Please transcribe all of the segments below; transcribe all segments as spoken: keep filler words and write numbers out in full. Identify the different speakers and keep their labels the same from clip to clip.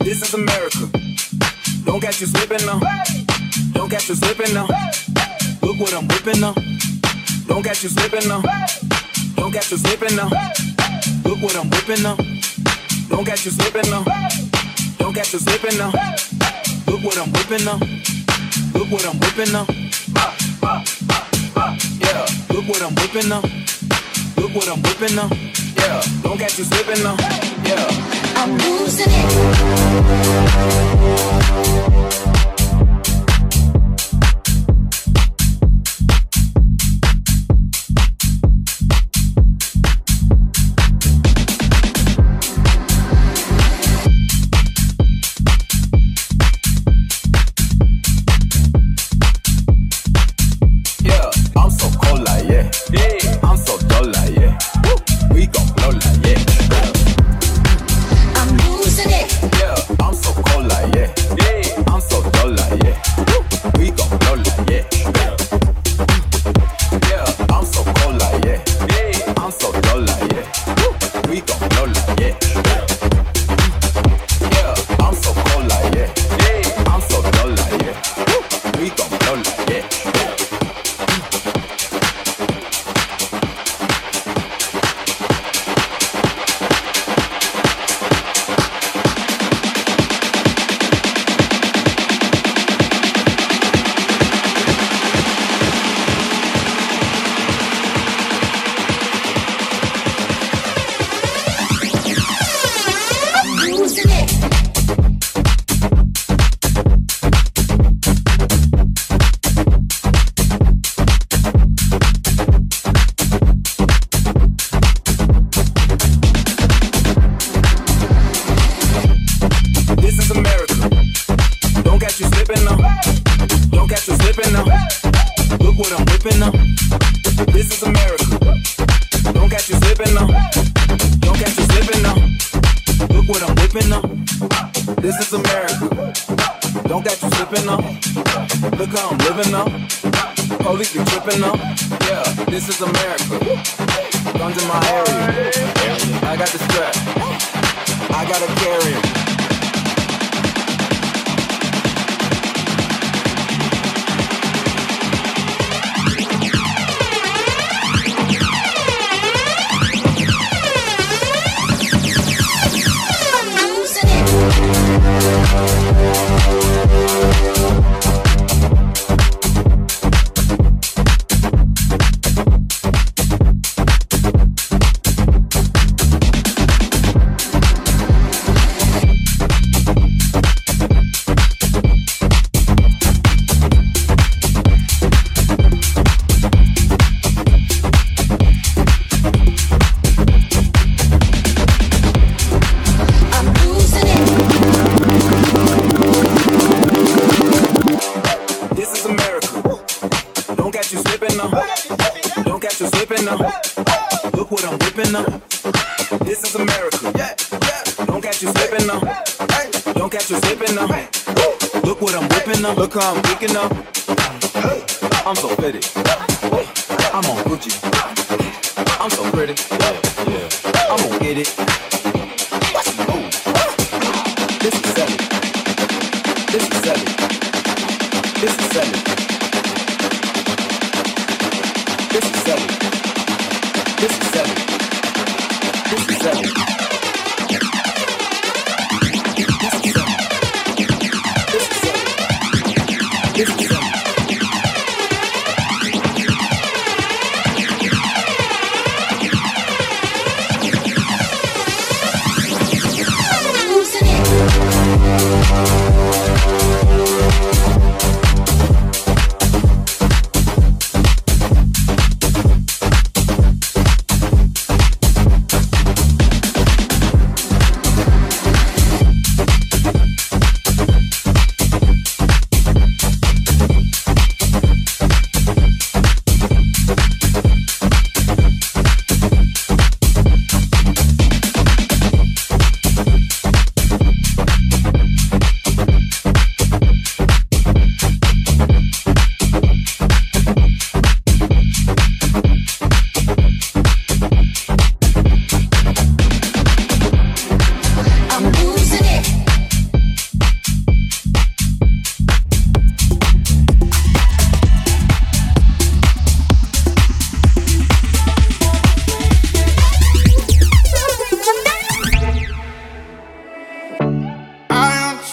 Speaker 1: This is America. Don't catch you slipping now. Don't catch you slipping now. Look what I'm whipping now. Don't catch you slipping now. Don't catch you slipping now. Look what I'm whipping now. Don't catch you slipping now. Don't catch you slipping now. Look what I'm whipping now. Look what I'm whipping now. Yeah. Look what I'm whipping now. Look what I'm whipping now. Yeah. Don't catch you slipping now. Yeah.
Speaker 2: I'm losing it.
Speaker 1: Look how I'm geeking up. I'm so fitted. I'm on Gucci. I'm so pretty. Yeah, yeah. I'm gonna get it. Ooh. This is seven. This is seven. This is seven. This is seven. This is seven. This is seven. This is seven.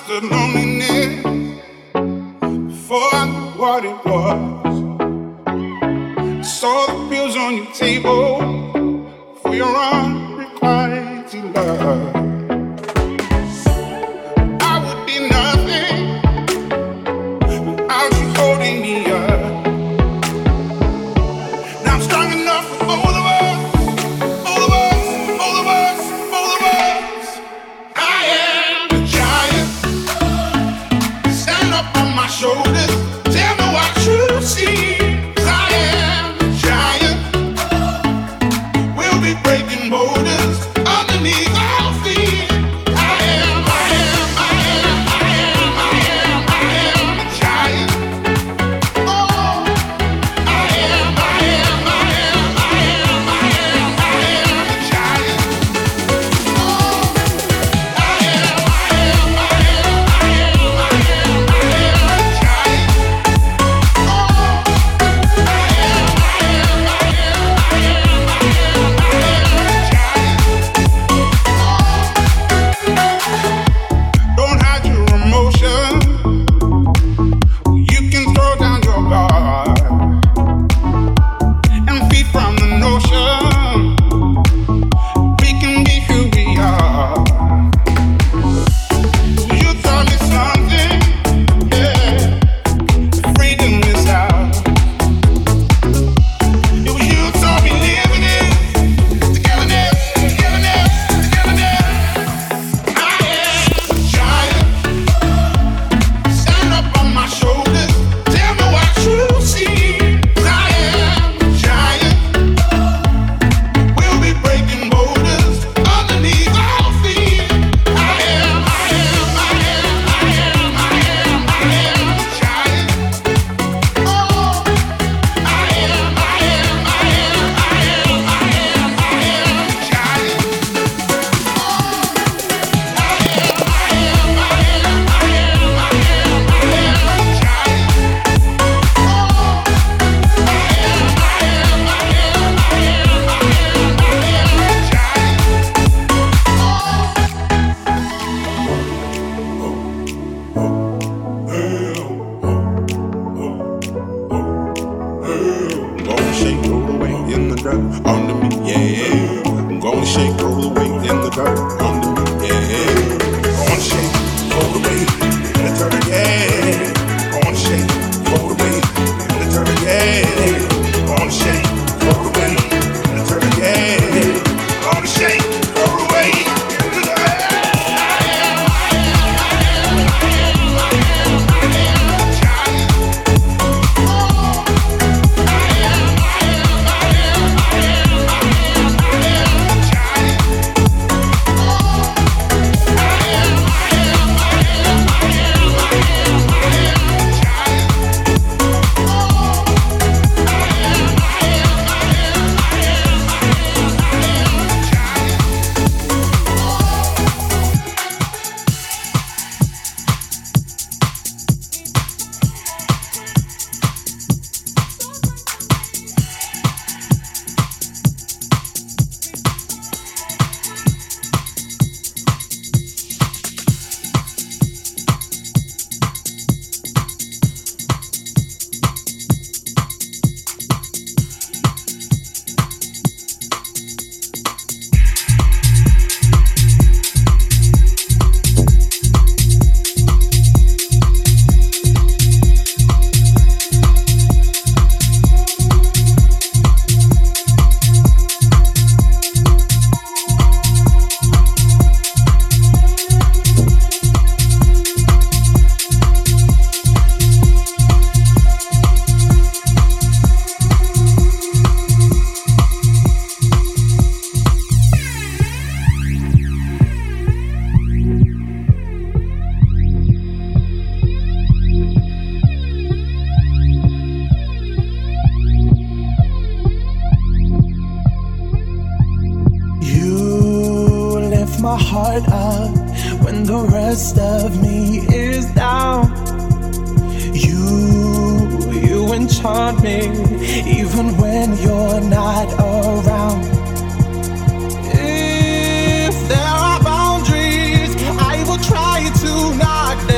Speaker 2: the loneliness before I knew what it was. I saw the pills on your table for your unrequited love. I would be nothing without you holding me up. Now I'm strong enough for both of us. Shoulders, tell me what you see. 'Cause I am a giant. We'll be breaking borders underneath our feet. I am, I am, I am, I am, I am, I am a giant. Oh, I am, I am, I am, I am, I am, I am a giant. Oh, I am, I am, I am, I am, I am, I am.
Speaker 1: my heart up when the rest of me is down. You, you enchant me even when you're not around. If there are boundaries, I will try to knock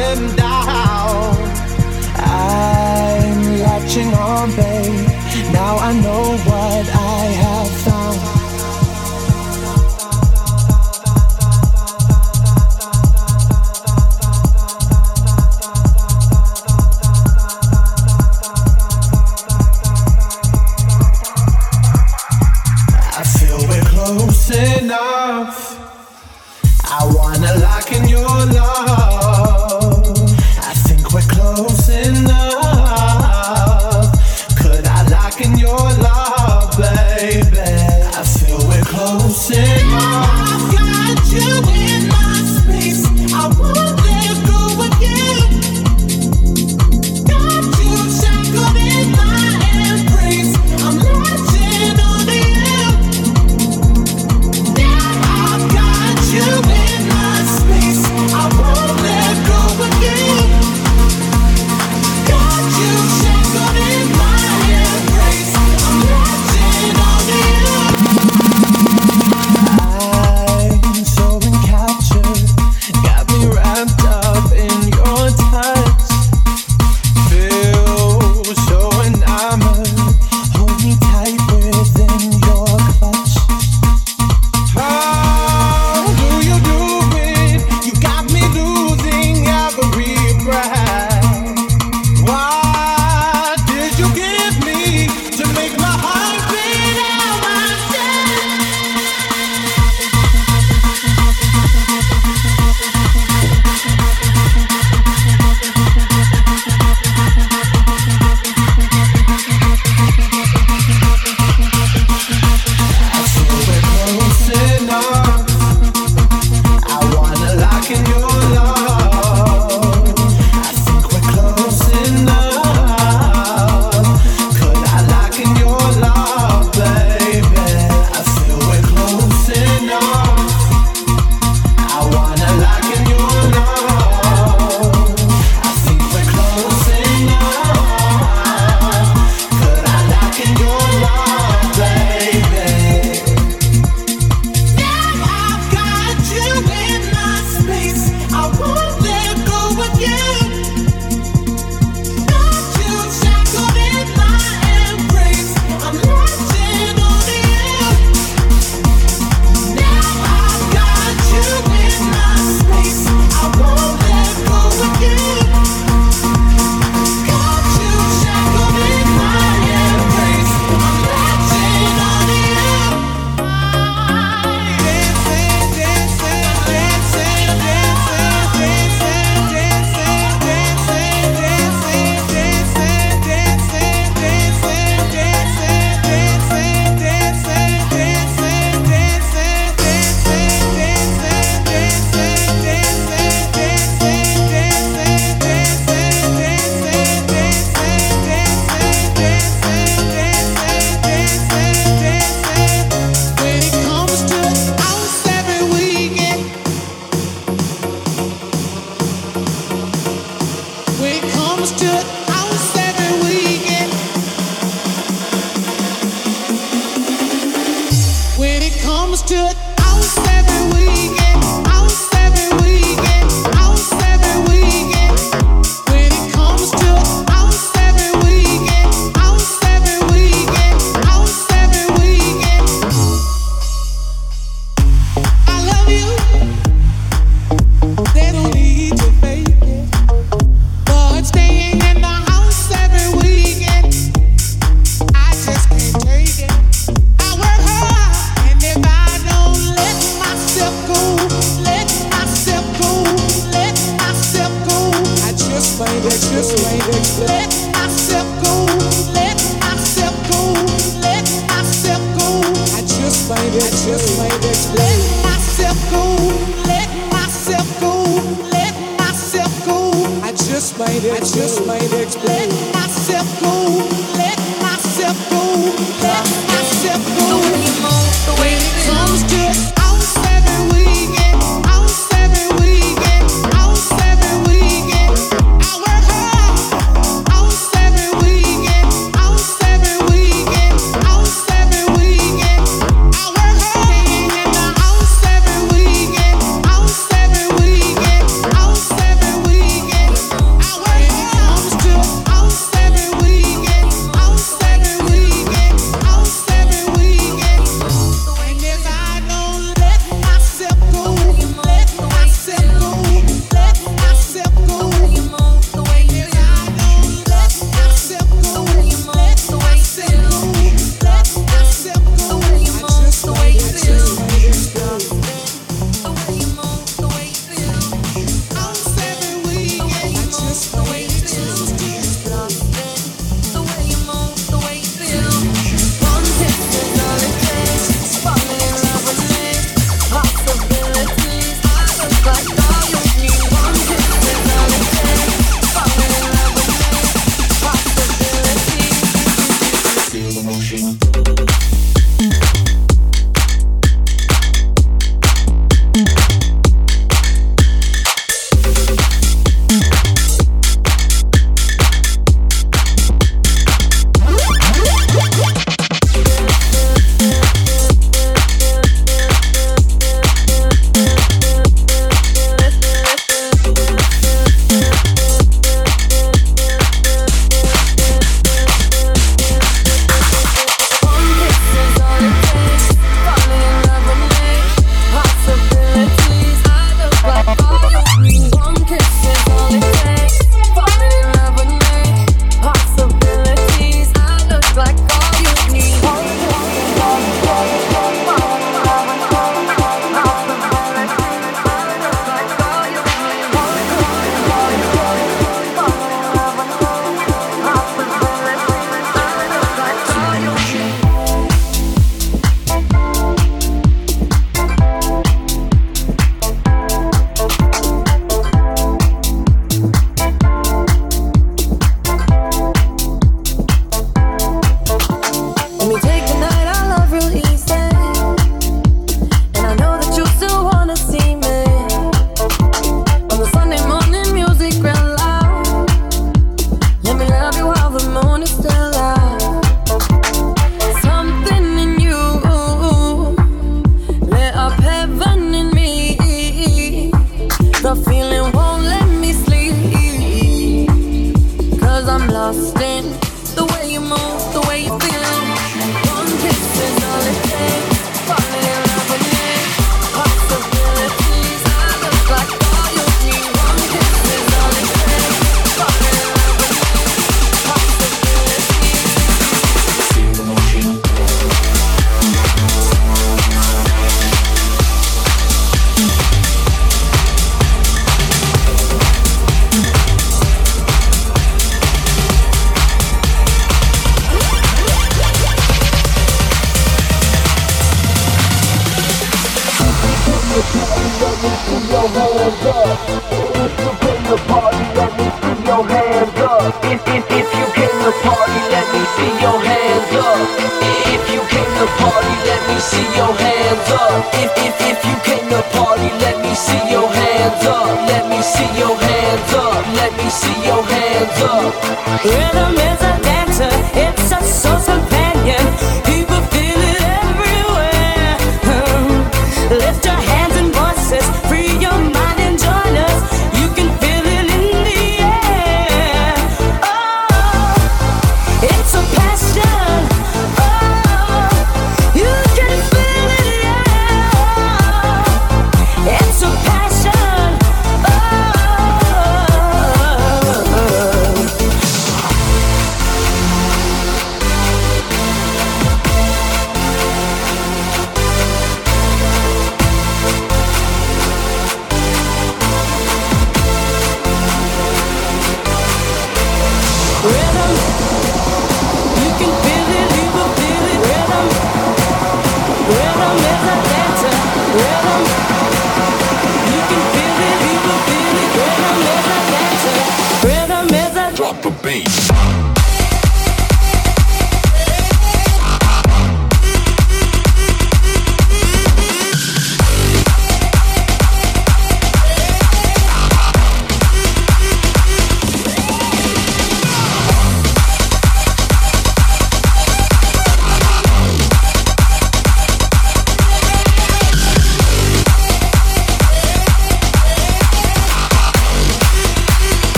Speaker 3: See your hands up.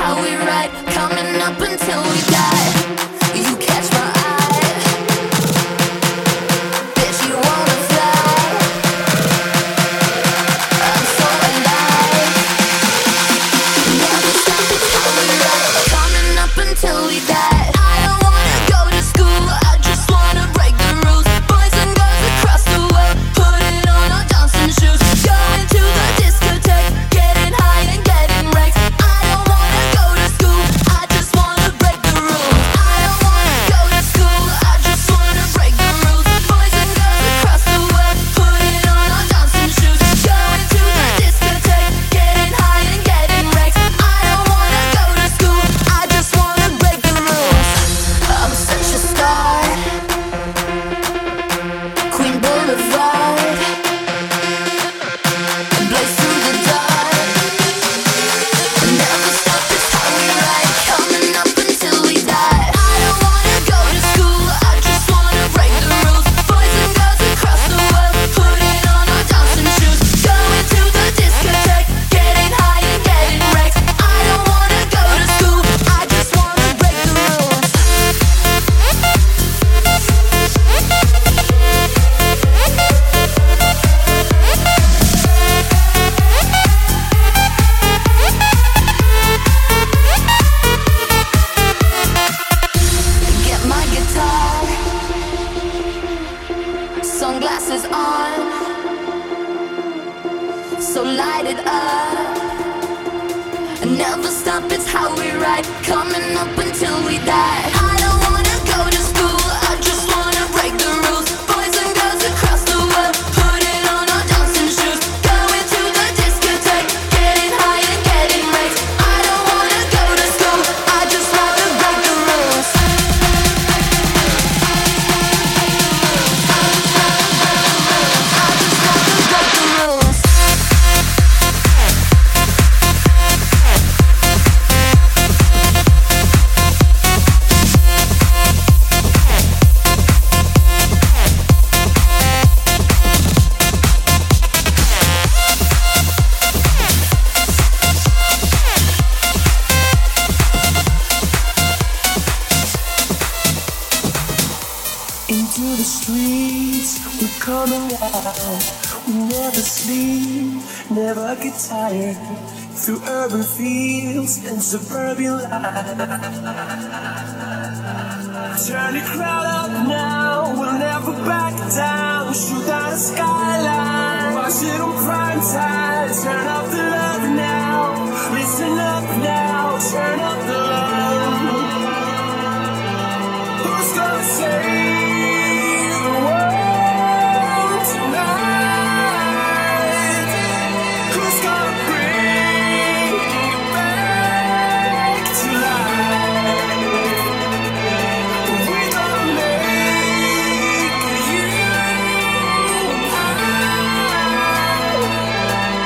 Speaker 3: how we ride, coming up until we die. You catch my eye, bet you wanna fly. I'm so alive. Never stop, it's how we ride, coming up until we die. I don't wanna go to school, I just wanna break the rules. Boys and girls across the world, putting on our dancing shoes, going to the discotheque, getting high and getting wrecked. I don't wanna go to school, I just wanna break the rules. I don't wanna go to school, I just wanna break the rules. Boys and girls across the world, putting on our dancing shoes, going to the discotheque, getting high and getting wrecked. I don't wanna go to school, I just wanna break the rules. I'm such a star, Queen Boulevard, blaze through the dark. Never stop, it's how we ride, coming up until we die. I don't wanna go to school, I just wanna break the rules. Boys and girls across the world, putting on our dancing shoes, going to the discotheque, getting high and getting wrecked. I don't wanna go to school, I just wanna break the rules. Get my guitar, sunglasses on, so light it up. Never stop, it's how we ride, coming up until we die. I don't wanna go to school, I just wanna break the rules. Boys and girls across the world, putting on our dancing shoes, going to the discotheque, getting high and getting wrecked. I don't wanna go to school, I just wanna break the rules. Break the rules.
Speaker 4: Into the streets, we're coming out. We never sleep, never get tired. Through urban fields and suburban life. Turn the crowd up now, we'll never back down. Shoot down the skyline, watch it on prime time. Turn up the love now, listen up now. Turn up the love. Who's gonna save the world tonight? Who's gonna bring it back to life? We gonna make you and I.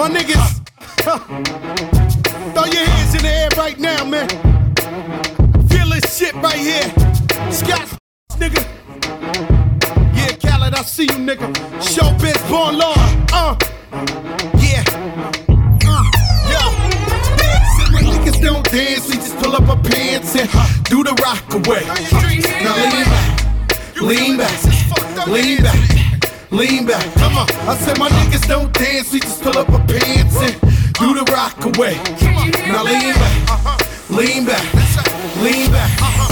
Speaker 5: My niggas, huh. Throw your hands in the air right now, man. Feel this shit right here. Scott, nigga. Yeah, Khaled, I see you, nigga. Showbiz, born law. Uh, yeah. Uh, yo. Dancing when niggas don't dance, we just pull up our pants and do the rock away. Now lean back, lean back, lean back, lean back. Come on. I said my niggas don't dance, we just pull up our pants and do the rock away. Now lean back, lean back, lean back.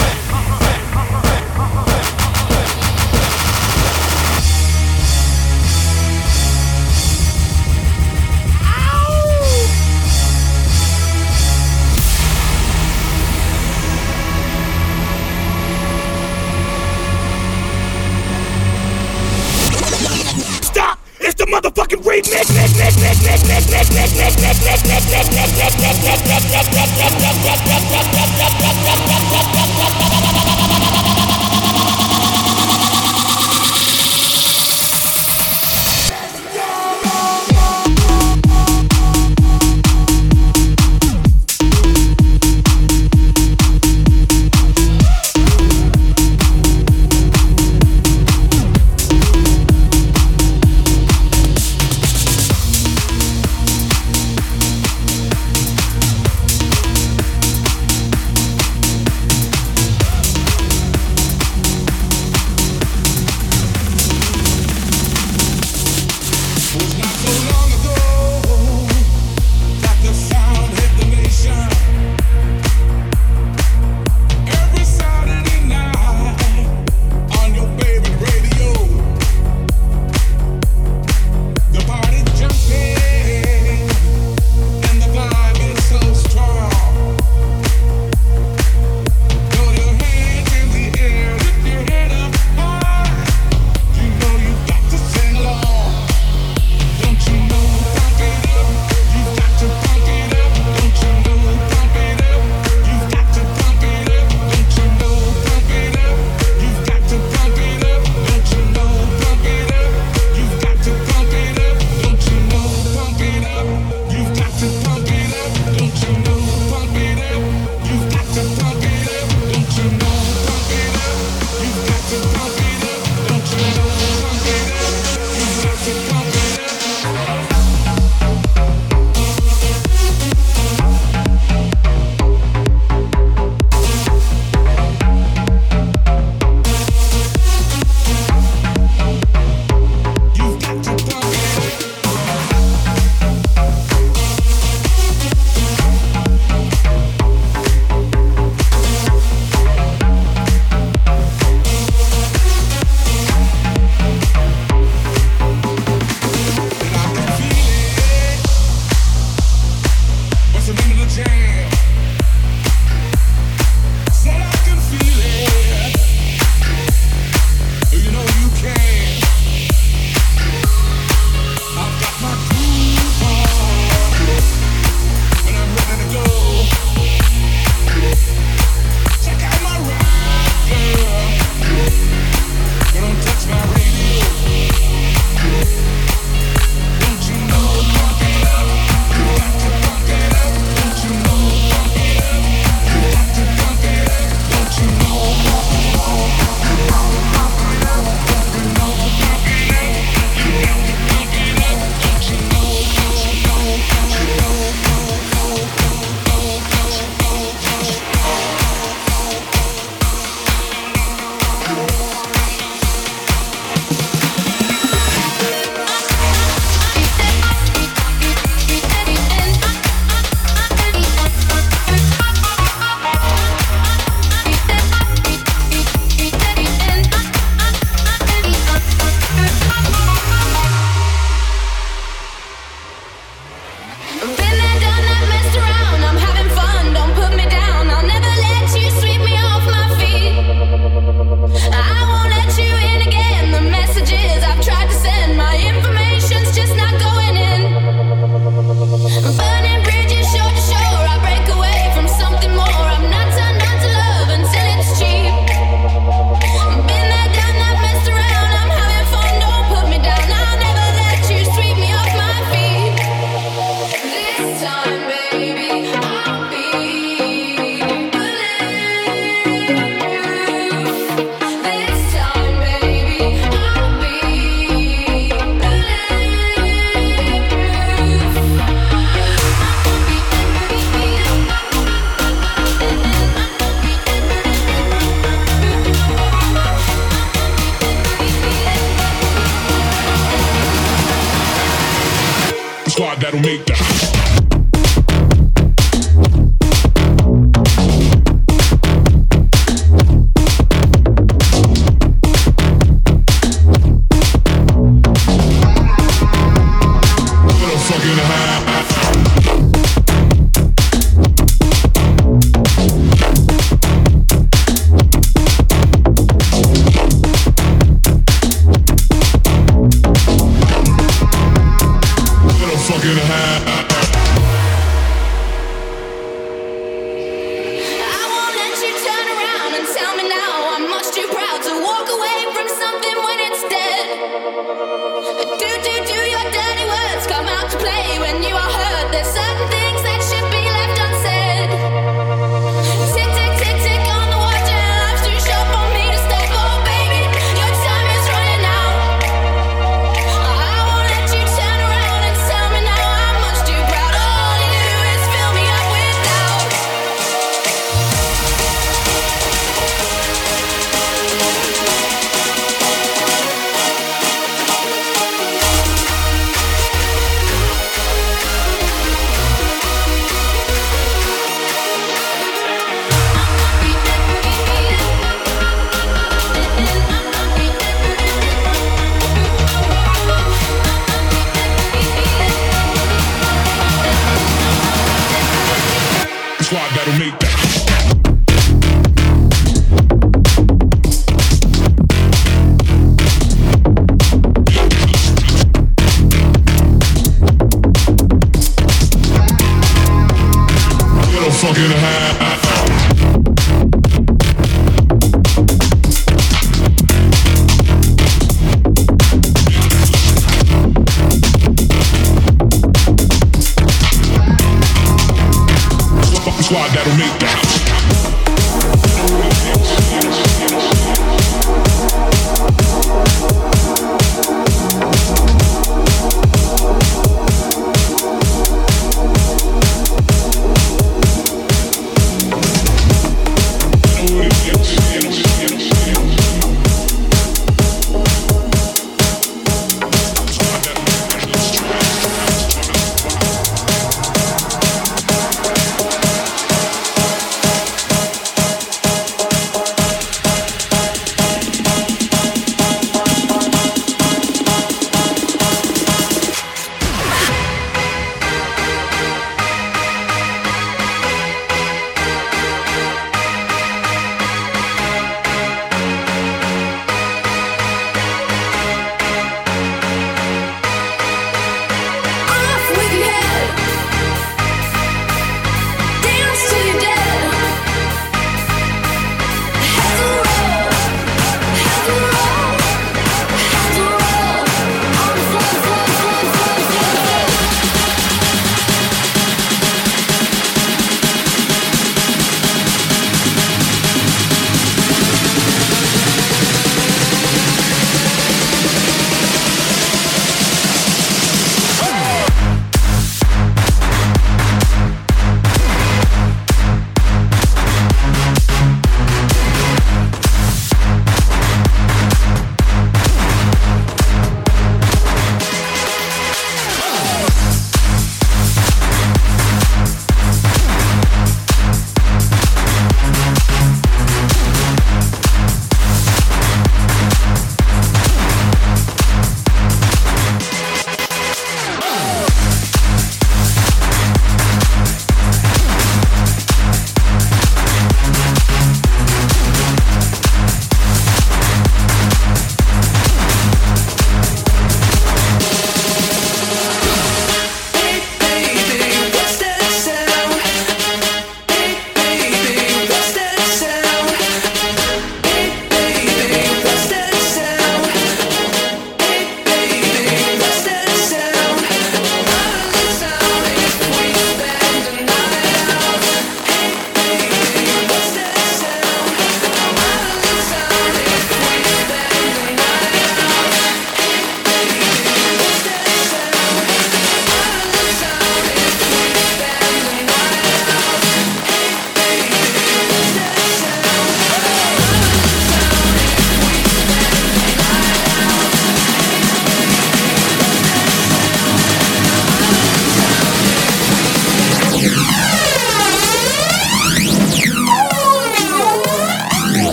Speaker 4: It's the motherfucking remix.
Speaker 2: that'll make that. That'll make that. Fucking high. Squad that'll make that.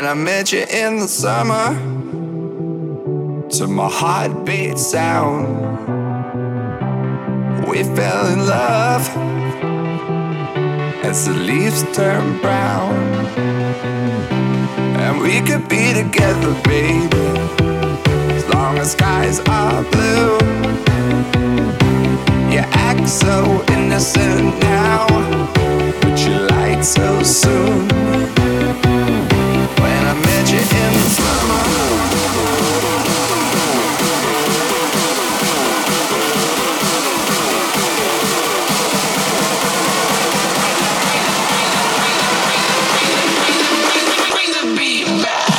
Speaker 6: When I met you in the summer, to my heartbeat sound, we fell in love as the leaves turn brown. And we could be together, baby, as long as skies are blue. You act so innocent now, but you lied so soon. When I met you in the summer, bring the beat back.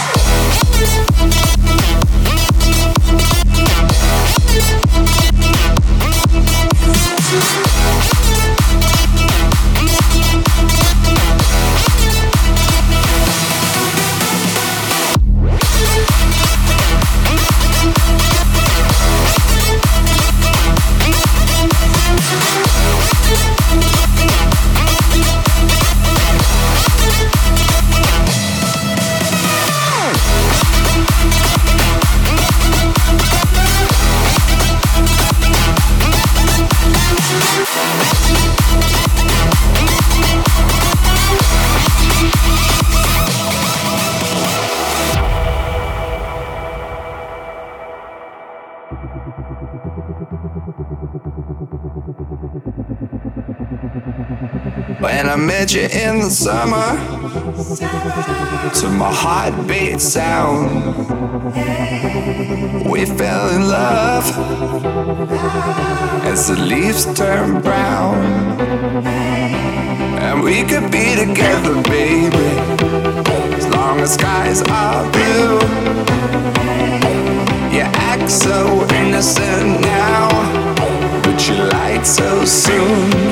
Speaker 6: When I met you in the summer, to my heartbeat sound, we fell in love as the leaves turn brown. And we could be together, baby, as long as skies are blue. You act so innocent now, but you lied so soon.